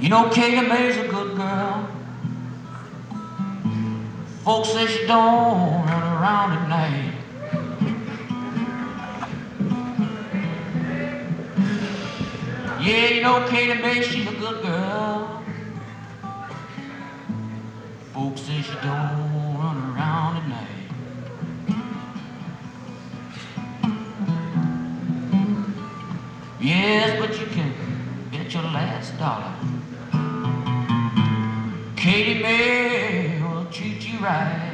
You know Katie Mae's a good girl. Folks say she don't run around at night. Yeah, you know Katie Mae, she's a good girl. Folks say she don't run around at night. Yes, but you can bet your last dollar Katie Mae will treat you right.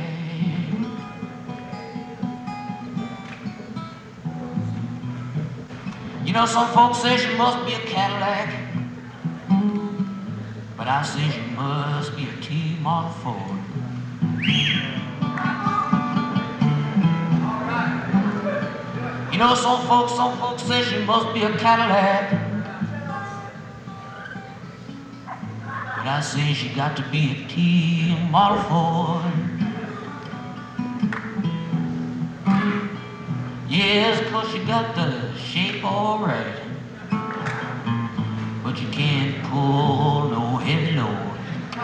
You know, some folks say she must be a Cadillac, but I say she must be a T-Model Ford. You know, some folks say she must be a Cadillac, but I say she got to be a T-Model Ford. Yes, 'cause she got the shape all right, but you can't pull no heavy load.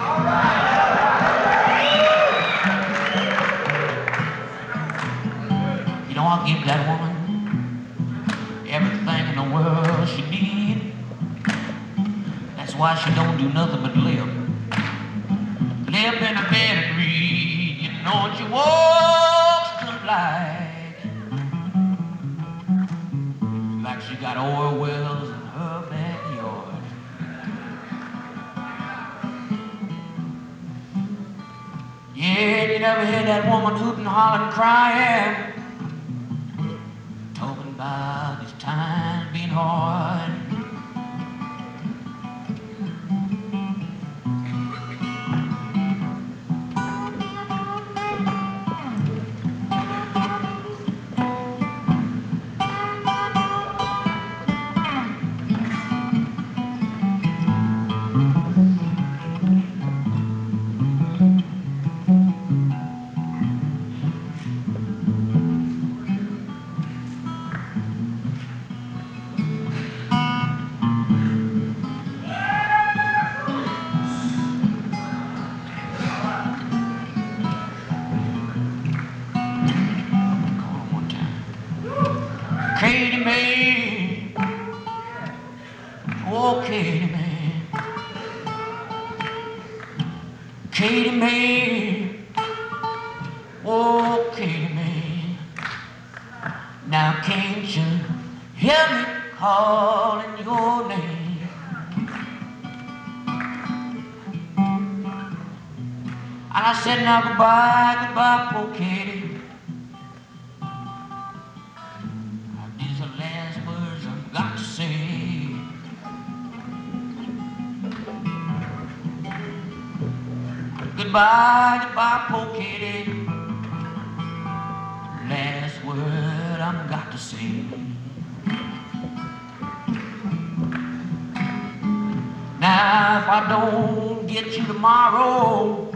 You know, I'll give that woman everything in the world she needs. That's why she don't do nothing but live. Live in a bed and read. You know what she walks to like she got oil wells in her backyard. Yeah, you never hear that woman hooting, hollering, crying, talking about these times being hard. Katie Mae, oh Katie Mae, Katie Mae, oh Katie Mae. Now can't you hear me calling your name? And I said now goodbye, goodbye, poor Katie. Goodbye, goodbye, poor Katie. Last word I've got to say. Now, if I don't get you tomorrow,